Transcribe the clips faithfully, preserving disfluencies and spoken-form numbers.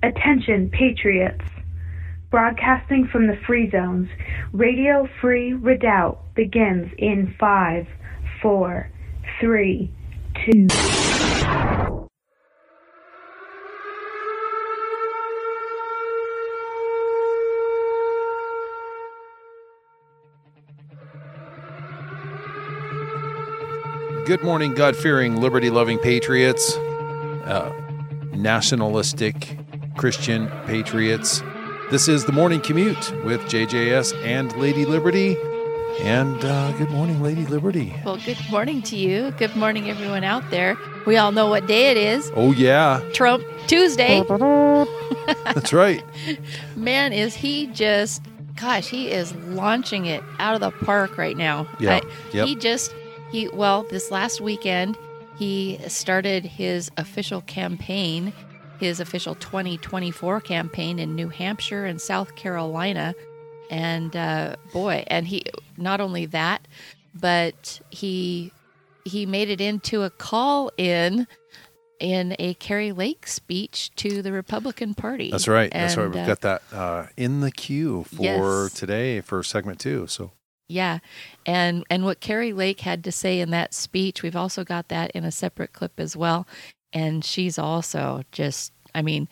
Attention, Patriots. Broadcasting from the Free Zones, Radio Free Redoubt begins in five, four, three, two. Good morning, God-fearing, liberty-loving patriots, uh, nationalistic Christian patriots. This is the Morning Commute with J J S and Lady Liberty. And uh, good morning, Lady Liberty. Well, good morning to you. Good morning, everyone out there. We all know what day it is. Oh, yeah. Trump Tuesday. That's right. Man, is he just, gosh, he is launching it out of the park right now. Yeah. I, yep. He just, he well, this last weekend, he started his official campaign, his official twenty twenty-four campaign in New Hampshire and South Carolina. And uh, boy, and he not only that, but he he made it into a call-in in a Kari Lake speech to the Republican Party. That's right. And, That's right. We've uh, got that uh, in the queue for yes. today for segment two. So yeah, and and what Kari Lake had to say in that speech, we've also got that in a separate clip as well. And she's also just, I mean,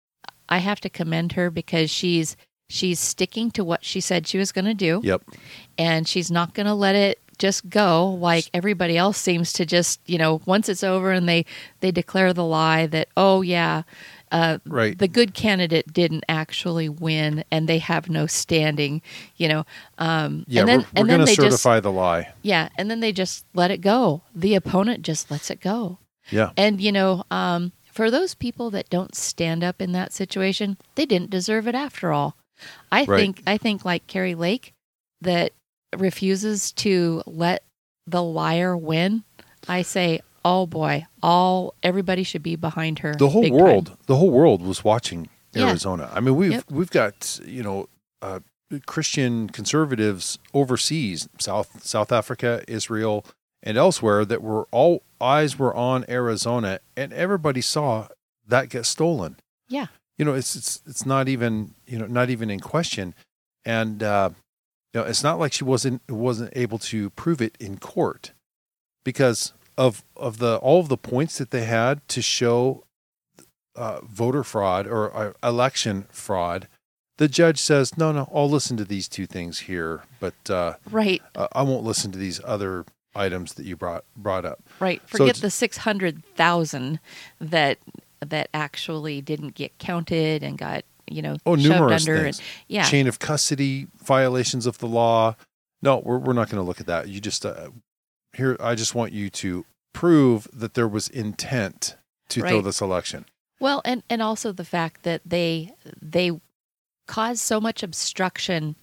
I have to commend her because she's she's sticking to what she said she was going to do. Yep. And she's not going to let it just go like everybody else seems to just, you know, once it's over and they, they declare the lie that, oh, yeah, uh, right. the good candidate didn't actually win and they have no standing, you know. Um, yeah, and then, we're, we're and then going to they certify just, the lie. Yeah, and then they just let it go. The opponent just lets it go. Yeah. And, you know, um, for those people that don't stand up in that situation, they didn't deserve it after all. I right. think I think like Kari Lake that refuses to let the liar win. I say, oh boy, all everybody should be behind her. The whole big world, time. the whole world was watching Arizona. Yeah. I mean, we've Yep. we've got you know uh, Christian conservatives overseas, South South Africa, Israel, and elsewhere that were all eyes were on Arizona, and everybody saw that get stolen. Yeah. You know, it's it's it's not even you know not even in question, and uh, you know it's not like she wasn't wasn't able to prove it in court, because of of the all of the points that they had to show uh, voter fraud or uh, election fraud. The judge says, no, no, I'll listen to these two things here, but uh, right, uh, I won't listen to these other items that you brought brought up. right. So Forget it's- the six hundred thousand that. that actually didn't get counted and got, you know, Oh, shoved numerous under. things. And, yeah. Chain of custody violations of the law. No, we're we're not going to look at that. You just uh, here. I just want you to prove that there was intent to Right. throw this election. Well, and, and also the fact that they they caused so much obstruction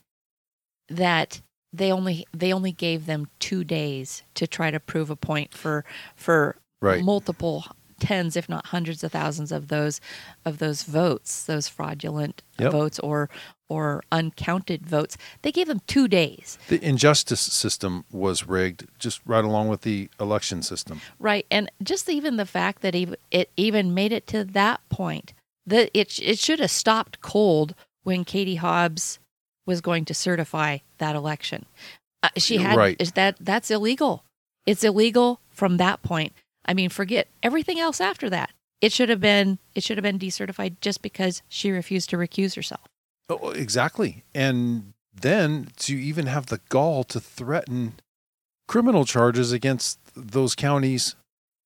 that they only they only gave them two days to try to prove a point for for Right. multiple tens, if not hundreds of thousands of those of those votes, those fraudulent Yep. votes or or uncounted votes. They gave them two days. The injustice system was rigged, just right along with the election system. Right, and just even the fact that even, it even made it to that point, that it it should have stopped cold when Katie Hobbs was going to certify that election. Uh, she had Right. that that's illegal. It's illegal from that point. I mean, forget everything else after that. It should have been it should have been decertified just because she refused to recuse herself. Oh, exactly. And then to even have the gall to threaten criminal charges against those counties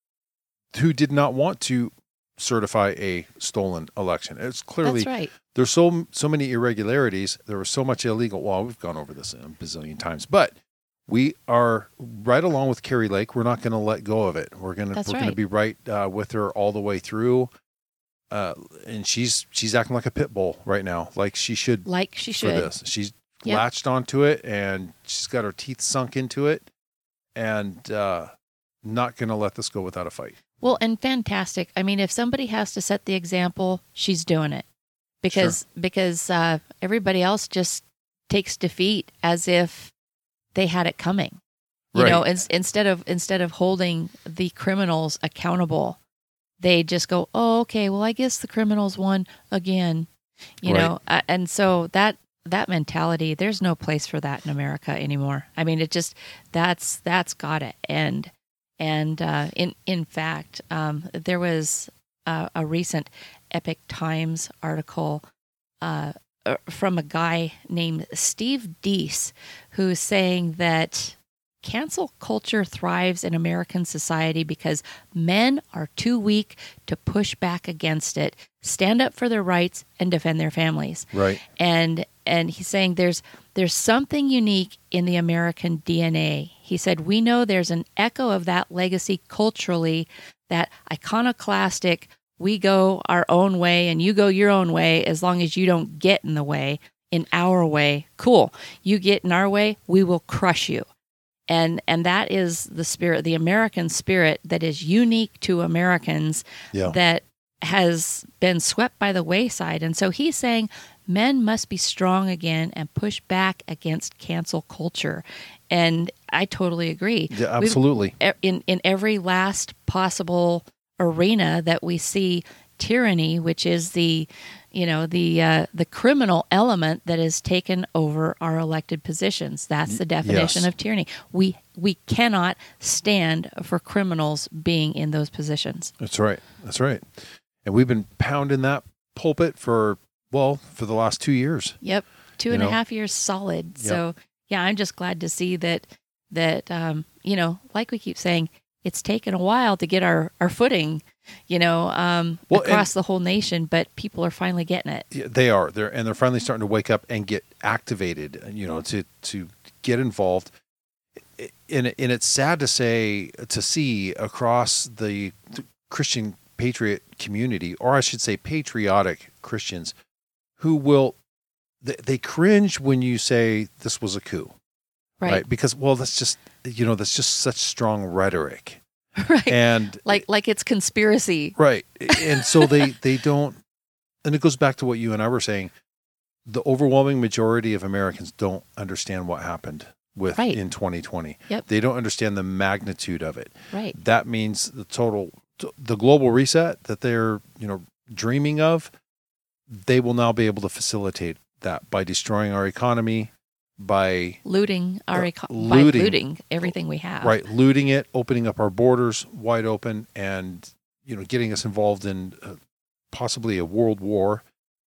who did not want to certify a stolen election. It's clearly That's right. there's so so many irregularities. There was so much illegal. Well, we've gone over this a bazillion times, but we are right along with Kari Lake. We're not going to let go of it. We're going to That's we're going to right. be right uh, with her all the way through. Uh, and she's she's acting like a pit bull right now, like she should. Like she for should. this. She's Yep. latched onto it, and she's got her teeth sunk into it, and uh, not going to let this go without a fight. Well, and fantastic. I mean, if somebody has to set the example, she's doing it because because uh, everybody else just takes defeat as if they had it coming. You Right. know, in, instead of instead of holding the criminals accountable, they just go, oh, okay, well, I guess the criminals won again, you Right. know, uh, and so that that mentality, there's no place for that in America anymore. I mean, it just that's that's got to end. And uh, in in fact, um, there was a, a recent Epic Times article uh, uh, from a guy named Steve Deese, who's saying that cancel culture thrives in American society because men are too weak to push back against it, stand up for their rights, and defend their families. Right. And and he's saying there's there's something unique in the American D N A. He said, we know there's an echo of that legacy culturally, that iconoclastic, we go our own way and you go your own way as long as you don't get in the way, in our way. Cool. You get in our way, we will crush you. And and that is the spirit, the American spirit that is unique to Americans, Yeah. that has been swept by the wayside. And so he's saying men must be strong again and push back against cancel culture. And I totally agree. Yeah, We've- absolutely. in in every last possible arena that we see tyranny, which is the you know the uh, the criminal element that has taken over our elected positions. That's the definition yes. of tyranny. We we cannot stand for criminals being in those positions. That's right. That's right. And we've been pounding that pulpit for, well, for the last two years. Yep, two You and a know? half years solid. Yep. So yeah, I'm just glad to see that that um, you know, like we keep saying, it's taken a while to get our, our footing, you know, um, Well, across the whole nation, but people are finally getting it. Yeah, they are. They're and they're finally starting to wake up and get activated. You know, to to get involved. And and it's sad to say to see across the Christian patriot community, or I should say, patriotic Christians, who will they, they cringe when you say this was a coup, Right. right? Because well, that's just you know that's just such strong rhetoric, Right. and like like it's conspiracy. right, and so they they don't, and it goes back to what you and I were saying. The overwhelming majority of Americans don't understand what happened with Right. in twenty twenty. Yep. They don't understand the magnitude of it. Right. That means the total, the global reset that they're, you know, dreaming of, they will now be able to facilitate that by destroying our economy, by Looting our Uh, eco- looting. by looting everything we have. right looting it, opening up our borders wide open, and you know, getting us involved in uh, possibly a world war.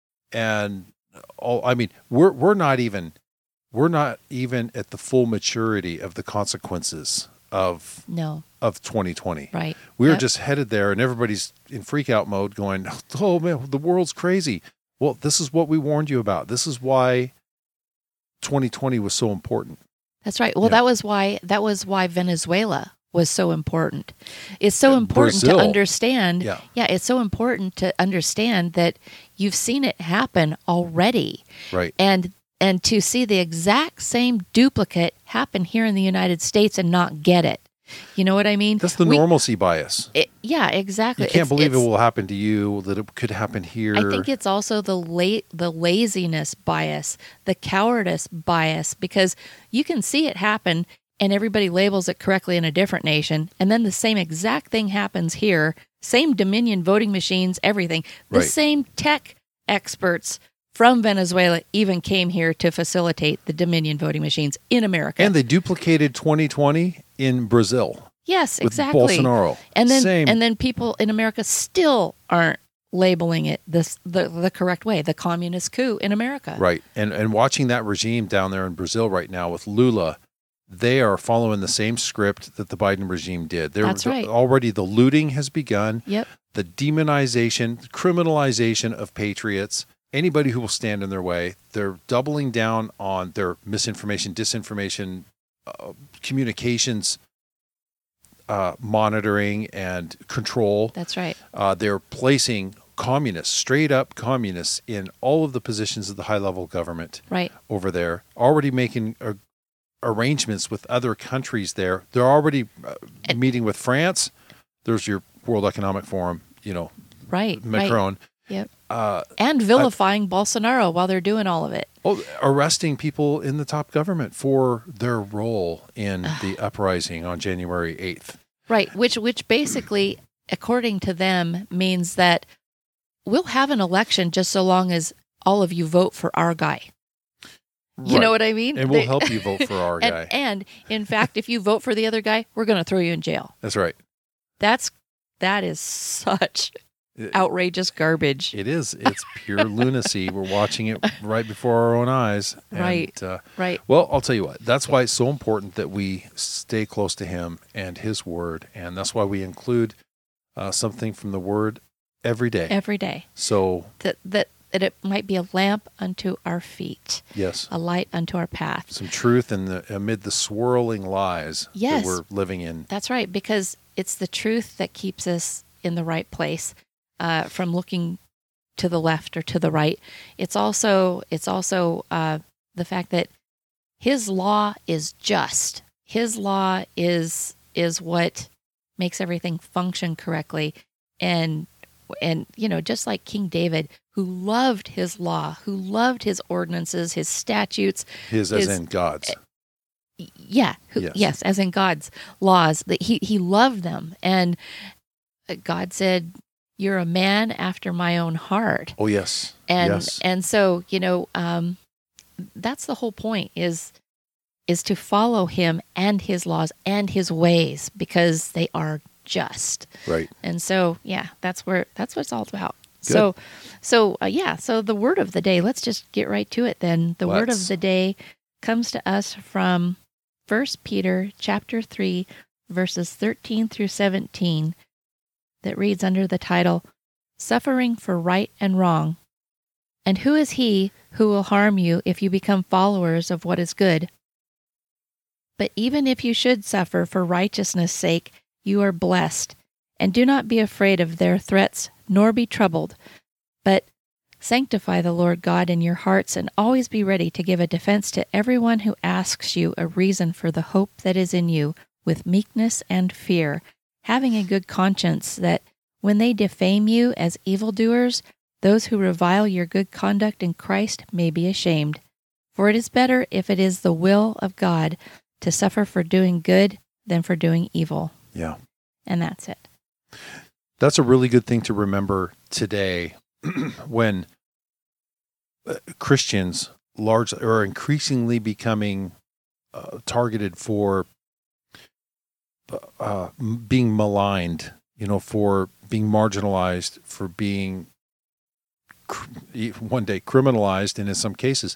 And all, I mean, we're we're not even we're not even at the full maturity of the consequences of No. of twenty twenty. Right. We're Yep. just headed there, and everybody's in freak out mode going, oh man, the world's crazy. Well, this is what we warned you about. This is why twenty twenty was so important. That's right. Well, Yeah. that was why that was why Venezuela was so important. It's so And important Brazil. to understand. Yeah. Yeah, it's so important to understand that you've seen it happen already. Right. And and to see the exact same duplicate happen here in the United States and not get it. You know what I mean? That's the We- normalcy bias. it- yeah, exactly. You can't It's- believe it it's- will happen to you, that it could happen here. I think it's also the la- the laziness bias, the cowardice bias, because you can see it happen and everybody labels it correctly in a different nation, and then the same exact thing happens here, same Dominion voting machines, everything. The Right. same tech experts from Venezuela even came here to facilitate the Dominion voting machines in America. And they duplicated twenty twenty in Brazil yes, with exactly. Bolsonaro. And then Same. and then people in America still aren't labeling it this the, the correct way, the communist coup in America. Right. And and watching that regime down there in Brazil right now with Lula, they are following the same script that the Biden regime did. They're, That's right. Already the looting has begun. Yep. The demonization, criminalization of patriots, anybody who will stand in their way. They're doubling down on their misinformation, disinformation, uh, communications uh, monitoring and control. That's right. Uh, they're placing communists, straight up communists, in all of the positions of the high level government Right. over there, already making uh, arrangements with other countries there. They're already uh, And- meeting with France. There's your World Economic Forum, you know, Right. Right. Macron. Yep. Uh, And vilifying Bolsonaro while they're doing all of it. oh, arresting people in the top government for their role in the uprising on January eighth. Right. Which which basically according to them, means that we'll have an election just so long as all of you vote for our guy. You Right. know what I mean? And we'll They- help you vote for our and, guy. and in fact, if you vote for the other guy, we're going to throw you in jail. That's right. That's that is such It- outrageous garbage. It is. It's pure lunacy. We're watching it right before our own eyes. And, Right. Uh, Right. well, I'll tell you what. That's why it's so important that we stay close to Him and His Word, and that's why we include uh, something from the Word every day. Every day. So That that that it might be a lamp unto our feet, yes, a light unto our path. some truth in the amid the swirling lies Yes. that we're living in. That's right, because it's the truth that keeps us in the right place, uh, from looking to the left or to the right. It's also it's also uh, the fact that His law is just. His law is is what makes everything function correctly, and and you know, just like King David, who loved his law, who loved his ordinances, his statutes. His as His- in God's. Yeah, who, Yes. yes. as in God's laws, that he he loved them, and God said, "You're a man after my own heart." Oh yes. And yes. and so you know, um, that's the whole point is is to follow Him and His laws and His ways, because they are just. Right. And so, yeah, that's where that's what it's all about. So, so uh, yeah, so the word of the day. Let's just get right to it then. The word Let's. of the day comes to us from First Peter chapter three, verses thirteen through seventeen, that reads under the title, "Suffering for right and wrong. And who is he who will harm you if you become followers of what is good? But even if you should suffer for righteousness' sake, you are blessed. And do not be afraid of their threats, nor be troubled. But sanctify the Lord God in your hearts, and always be ready to give a defense to everyone who asks you a reason for the hope that is in you, with meekness and fear, having a good conscience, that when they defame you as evildoers, those who revile your good conduct in Christ may be ashamed. For it is better, if it is the will of God, to suffer for doing good than for doing evil." Yeah. And that's it. That's a really good thing to remember today when uh, Christians largely are increasingly becoming uh, targeted for uh, m- being maligned, you know, for being marginalized, for being cr- e- one day criminalized, and in some cases,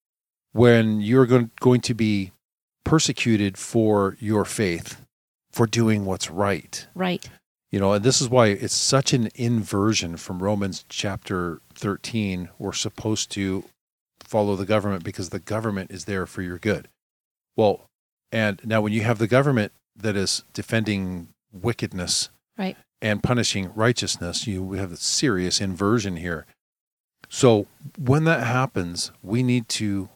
when you're going, going to be persecuted for your faith, for doing what's right. Right. You know, and this is why it's such an inversion from Romans chapter thirteen. We're supposed to follow the government because the government is there for your good. Well, and now when you have the government that is defending wickedness Right. and punishing righteousness, you we have a serious inversion here. So when that happens, we need to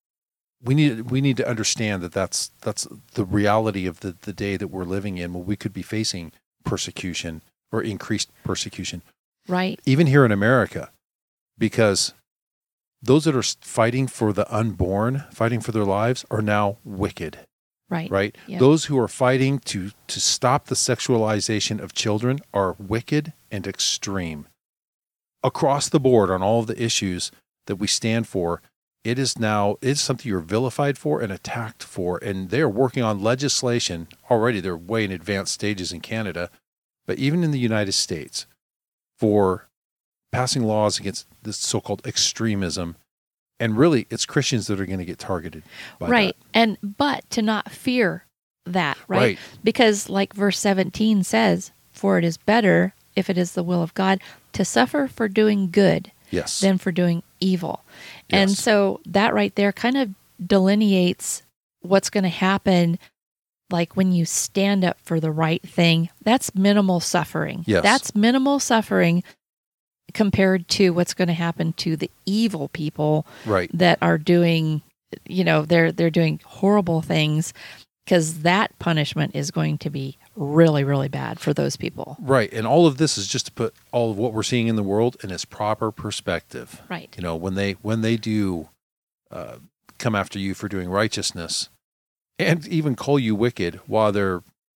we need we need to understand that that's that's the reality of the, the day that we're living in, when we could be facing persecution or increased persecution, Right. even here in America, because those that are fighting for the unborn, fighting for their lives, are now wicked, Right. right? Yeah. Those who are fighting to to stop the sexualization of children are wicked and extreme. Across the board on all of the issues that we stand for, it is now it's something you're vilified for and attacked for, and they're working on legislation already. They're way in advanced stages in Canada, but even in the United States, for passing laws against this so-called extremism, and really, it's Christians that are going to get targeted by Right. And but to not fear that, that. right? Right. Because like verse seventeen says, "For it is better, if it is the will of God, to suffer for doing good Yes. than for doing evil." And Yes. so that right there kind of delineates what's going to happen. Like when you stand up for the right thing, that's minimal suffering. Yes. That's minimal suffering compared to what's going to happen to the evil people Right. that are doing, you know, they're they're doing horrible things, because that punishment is going to be really, really bad for those people. Right. And all of this is just to put all of what we're seeing in the world in its proper perspective. Right. You know, when they when they do uh, come after you for doing righteousness, and even call you wicked while they're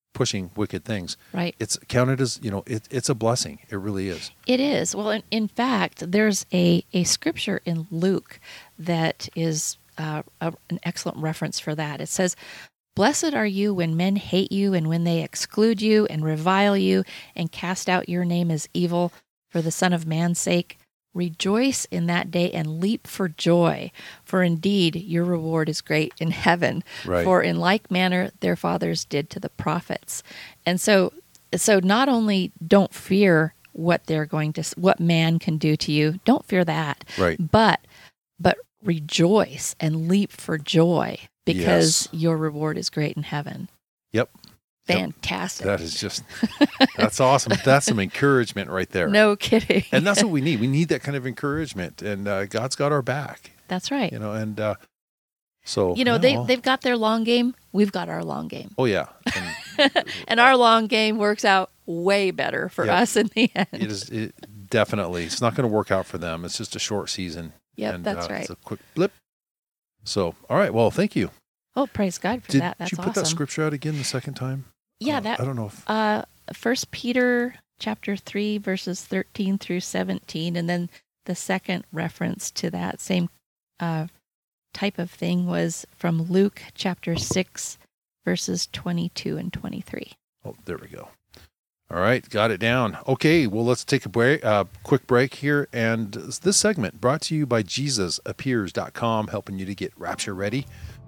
pushing wicked things. Right. It's counted as, you know, it, it's a blessing. It really is. It is. Well, in, in fact, there's a, a scripture in Luke that is uh, a, an excellent reference for that. It says, "Blessed are you when men hate you and when they exclude you and revile you and cast out your name as evil for the Son of Man's sake. Rejoice in that day and leap for joy, for indeed your reward is great in heaven. Right. For in like manner their fathers did to the prophets." And so, so not only don't fear what they're going to, what man can do to you, don't fear that. Right. But, but rejoice and leap for joy because Yes. your reward is great in heaven. Yep. Fantastic. That is just, that's awesome. That's some encouragement right there. No kidding. And that's what we need. We need that kind of encouragement. And uh, God's got our back, That's right. you know, and uh, so. You know, yeah, they, well, they've got their long game. We've got our long game. Oh, yeah. And And our long game works out way better for Yep. us in the end. it is it, definitely, it's not going to work out for them. It's just a short season. Yep, and, that's uh, right. It's a quick blip. So, all right. Well, thank you. Oh, praise God for Did that. That's you put awesome. that scripture out again the second time? Yeah, Uh, that I don't know if. uh First Peter chapter three verses thirteen through seventeen, and then the second reference to that same uh, type of thing was from Luke chapter six verses twenty-two and twenty-three. Oh, there we go. All right, got it down. Okay, well, let's take a break, uh, quick break here. And this segment brought to you by Jesus Appears dot com, helping you to get rapture ready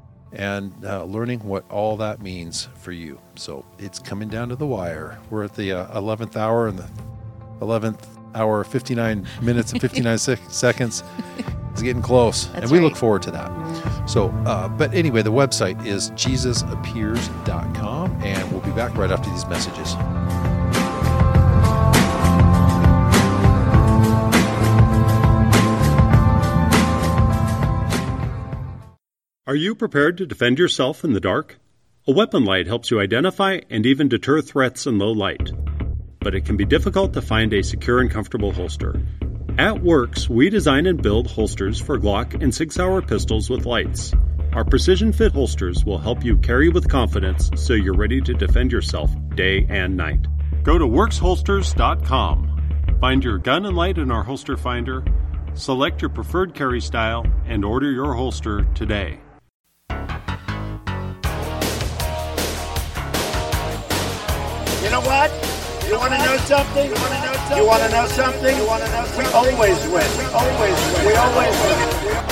and uh, learning what all that means for you. So it's coming down to the wire. We're at the uh, eleventh hour and the eleventh hour, fifty-nine minutes and fifty-nine sec- seconds. It's getting close, That's and we right. look forward to that. So, uh, but anyway, the website is Jesus Appears dot com, and we'll be back right after these messages. Are you prepared to defend yourself in the dark? A weapon light helps you identify and even deter threats in low light. But it can be difficult to find a secure and comfortable holster. At Works, we design and build holsters for Glock and Sig Sauer pistols with lights. Our precision fit holsters will help you carry with confidence so you're ready to defend yourself day and night. Go to works holsters dot com. Find your gun and light in our holster finder, select your preferred carry style, and order your holster today. You know what? You want to know something? You want to know something? You want to know something? You want to know something? We always win. We always win. We always win.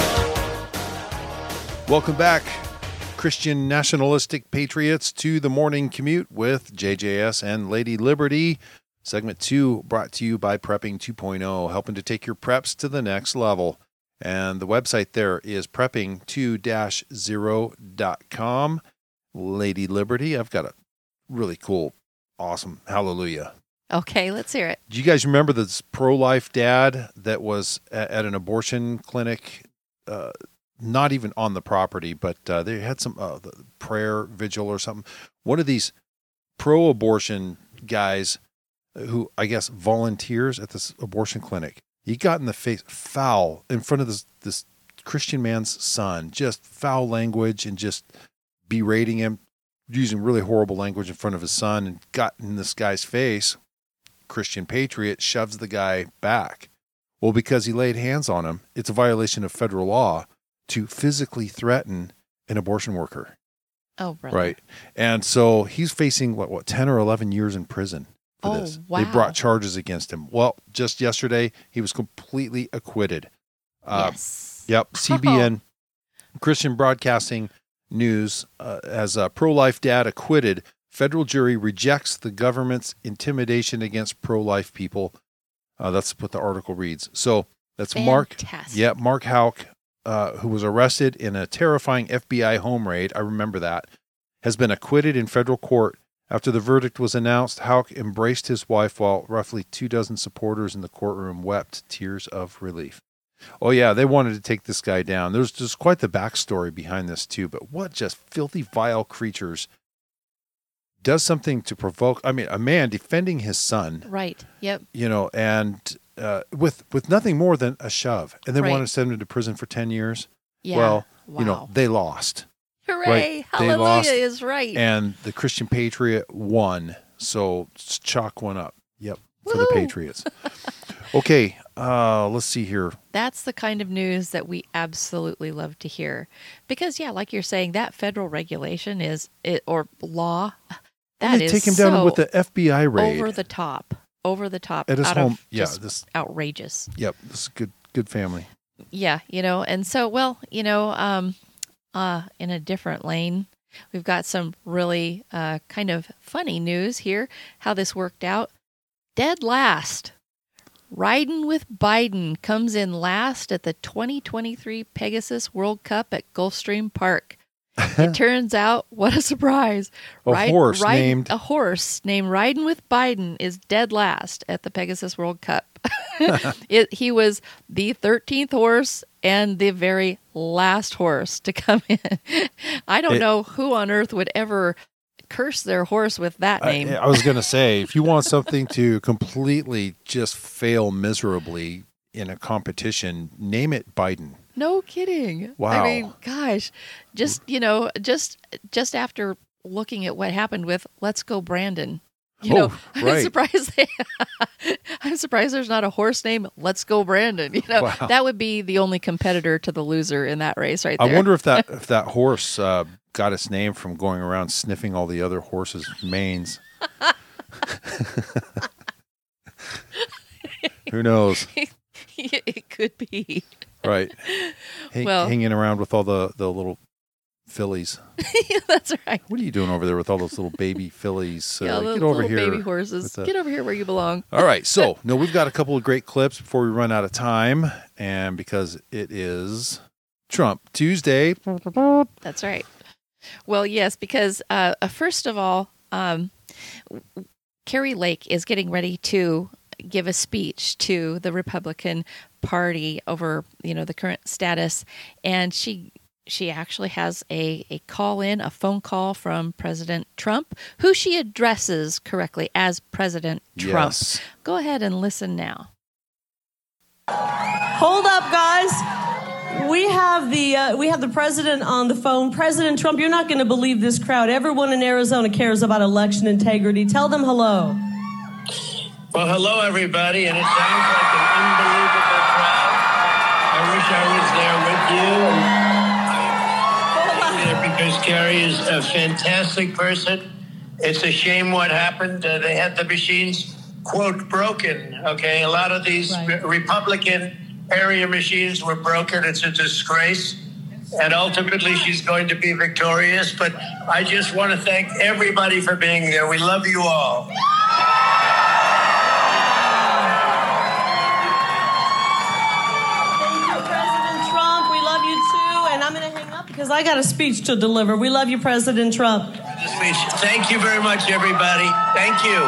Welcome back, Christian nationalistic patriots, to the morning commute with J J S and Lady Liberty. Segment two brought to you by Prepping two point oh, helping to take your preps to the next level. And the website there is prepping two dash zero dot com. Lady Liberty, I've got a really cool, awesome hallelujah. Okay, let's hear it. Do you guys remember this pro-life dad that was at, at an abortion clinic, uh, not even on the property, but uh, they had some uh, the prayer vigil or something? One of these pro-abortion guys who, I guess, volunteers at this abortion clinic, he got in the face, foul, in front of this, this Christian man's son, just foul language and just berating him, using really horrible language in front of his son, and got in this guy's face. Christian patriot shoves the guy back. Well, because he laid hands on him, it's a violation of federal law to physically threaten an abortion worker. Oh, brother. Right. And so he's facing what, what, ten or eleven years in prison for Oh, this. wow. They brought charges against him. Well, just yesterday, he was completely acquitted. Uh, Yes. Yep. C B N, Christian Broadcasting News, uh, as a pro-life dad acquitted, federal jury rejects the government's intimidation against pro-life people. Uh, that's what the article reads. So that's Mark. Fantastic. Yeah, Mark Houck, uh, who was arrested in a terrifying F B I home raid. I remember that. Has been acquitted in federal court. After the verdict was announced, Houck embraced his wife while roughly two dozen supporters in the courtroom wept tears of relief. Oh, yeah, they wanted to take this guy down. There's just quite the backstory behind this, too. But what just filthy, vile creatures does something to provoke? I mean, a man defending his son, Right. Yep. you know, and uh, with with nothing more than a shove. And they Right. wanted to send him to prison for ten years. Yeah. Well, wow. you know, they lost. Hooray! Right. They Hallelujah lost, is right. and the Christian Patriot won. So chalk one up. Yep, for Woo-hoo. the Patriots. Okay, uh, let's see here. That's the kind of news that we absolutely love to hear. Because, yeah, like you're saying, that federal regulation is, it, or law, that they is take him so down with the F B I raid. over the top. Over the top. At his out home. Of Yeah, just this. outrageous. Yep, this is good. Good family. Yeah, you know, and so, well, you know, um, uh, in a different lane, we've got some really uh, kind of funny news here, how this worked out. Dead last. Riding with Biden comes in last at the twenty twenty-three Pegasus World Cup at Gulfstream Park. It turns out, what a surprise. A Ride- horse ride- named... A horse named Riding with Biden is dead last at the Pegasus World Cup. it, he was the thirteenth horse and the very last horse to come in. I don't It- know who on earth would ever curse their horse with that name. I, I was going to say, if you want something to completely just fail miserably in a competition, name it Biden. No kidding. Wow. I mean, gosh, just, you know, just just after looking at what happened with Let's Go Brandon, you Oh, know, I'm right. surprised they, I'm surprised there's not a horse named Let's Go Brandon. You know, Wow. that would be the only competitor to the loser in that race right I there. wonder if that if that horse uh, got its name from going around sniffing all the other horses' manes. Who knows? It could be. Right. Hang, Well- hanging around with all the, the little fillies. That's right. What are you doing over there with all those little baby fillies? Uh, Yeah, the get over little here. baby horses. with the- Get over here where you belong. All right. So, no, we've got a couple of great clips before we run out of time. And because it is Trump Tuesday. That's right. Well, yes, because uh, uh, first of all, um, Carrie Lake is getting ready to give a speech to the Republican Party over, you know, the current status, and she she actually has a, a call in, a phone call from President Trump, who she addresses correctly as President Trump. Yes. Go ahead and listen now. Hold up, guys. We have the uh, we have the president on the phone. President Trump, you're not going to believe this crowd. Everyone in Arizona cares about election integrity. Tell them hello. Well, hello, everybody, and it sounds like an unbelievable crowd. I wish I was there with you. I'm there because Carrie is a fantastic person. It's a shame what happened. Uh, they had the machines, quote, broken, okay? A lot of these Right. re- Republican area machines were broken. It's a disgrace. And ultimately, she's going to be victorious. But I just want to thank everybody for being there. We love you all. President Trump, we love you too. And I'm going to hang up because I got a speech to deliver. We love you, President Trump. Thank you very much, everybody. Thank you.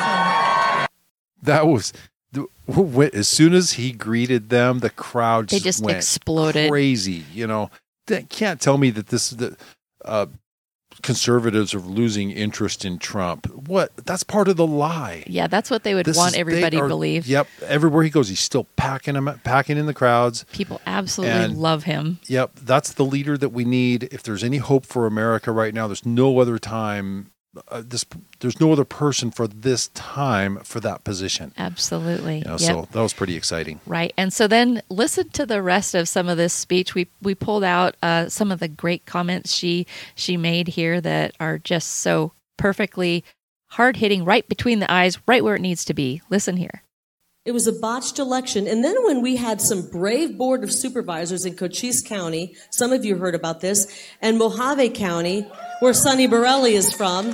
That was the- as soon as he greeted them, the crowd They just, just went exploded. crazy. You know, they can't tell me that this the uh, conservatives are losing interest in Trump. What? That's part of the lie. Yeah, that's what they would This want is- they everybody to are- believe. Yep, everywhere he goes, he's still packing them, packing in the crowds. People absolutely And- love him. Yep, that's the leader that we need. If there's any hope for America right now, there's no other time. Uh, this there's no other person for this time for that position. Absolutely. You know, Yep. So that was pretty exciting. Right. And so then listen to the rest of some of this speech. We we pulled out uh, some of the great comments she she made here that are just so perfectly hard hitting, right between the eyes, right where it needs to be. Listen here. It was a botched election. And then when we had some brave board of supervisors in Cochise County, some of you heard about this, and Mojave County, where Sonny Borelli is from,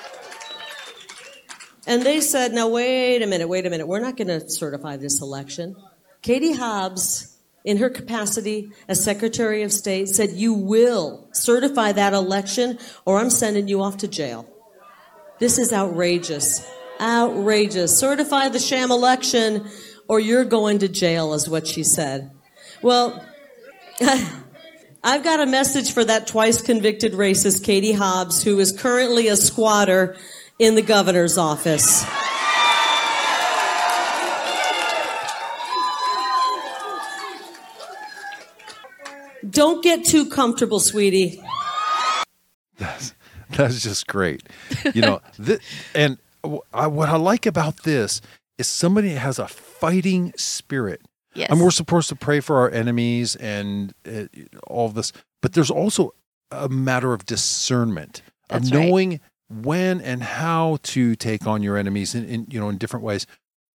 and they said, now, wait a minute, wait a minute. We're not going to certify this election. Katie Hobbs, in her capacity as Secretary of State, said, you will certify that election or I'm sending you off to jail. This is outrageous. Outrageous. Certify the sham election or you're going to jail is what she said. Well, I've got a message for that twice convicted racist Katie Hobbs, who is currently a squatter in the governor's office. Don't get too comfortable, sweetie. That's just great. You know, th- and I, what I like about this is somebody that has a fighting spirit. Yes. And we're supposed to pray for our enemies and uh, all of this, but there's also a matter of discernment, That's of right. knowing when and how to take on your enemies in, in you know in different ways.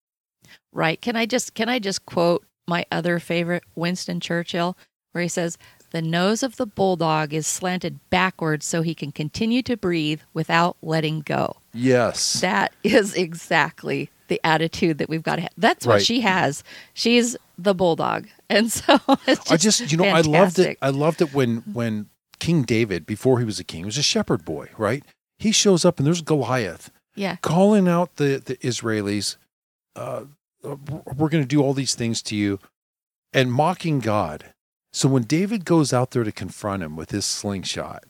Right. Can I just can I just quote my other favorite, Winston Churchill, where he says, "The nose of the bulldog is slanted backwards so he can continue to breathe without letting go." Yes. That is exactly the attitude that we've got to have. That's what Right. she has. She's the bulldog. And so it's just I just, you know, I loved fantastic. it. I loved it when when King David, before he was a king, he was a shepherd boy, right? He shows up and there's Goliath Yeah. calling out the, the Israelis, uh, we're going to do all these things to you, and mocking God. So when David goes out there to confront him with his slingshot,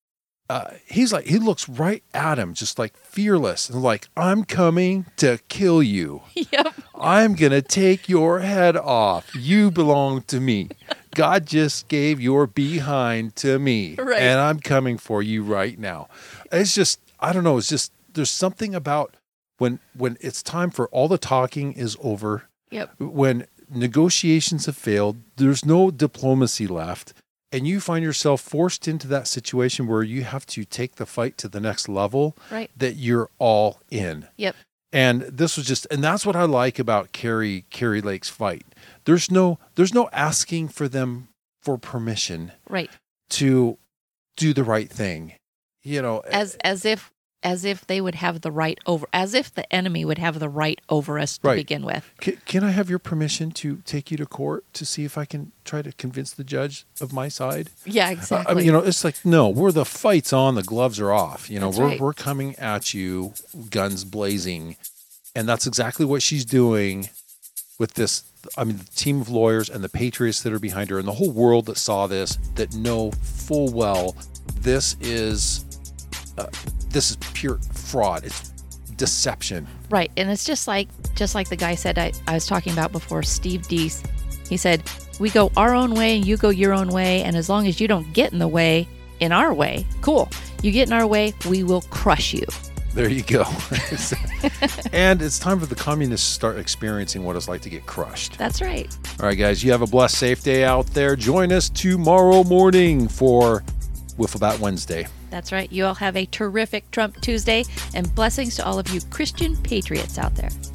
uh, he's like, he looks right at him, just like fearless, and like, I'm coming to kill you. Yep. I'm going to take your head off. You belong to me. God just gave your behind to me. Right. And I'm coming for you right now. It's just, I don't know. It's just, there's something about when, when it's time for all the talking is over, Yep. when negotiations have failed, there's no diplomacy left. And you find yourself forced into that situation where you have to take the fight to the next level, Right. that you're all in. Yep. And this was just, and that's what I like about Carrie Carrie Lake's fight. There's no, there's no asking for them for permission Right. to do the right thing. You know, As as if as if they would have the right over as if the enemy would have the right over us to Right. begin with. can, can I have your permission to take you to court to see if I can try to convince the judge of my side? Yeah, Uh, exactly. I mean, you know, it's like, no, we're the fight's on, the gloves are off. You know, That's we're right. we're coming at you, guns blazing, and that's exactly what she's doing with this. I mean, the team of lawyers and the patriots that are behind her, and the whole world that saw this, that know full well this is uh, this is pure fraud. It's deception. Right. And it's just like just like the guy said I, I was talking about before, Steve Deese. He said, "We go our own way and you go your own way, and as long as you don't get in the way in our way, cool. You get in our way, we will crush you." There you go. And it's time for the communists to start experiencing what it's like to get crushed. That's right. All right, guys, you have a blessed, safe day out there. Join us tomorrow morning for Wifflebat Wednesday. That's right. You all have a terrific Trump Tuesday, and blessings to all of you Christian patriots out there.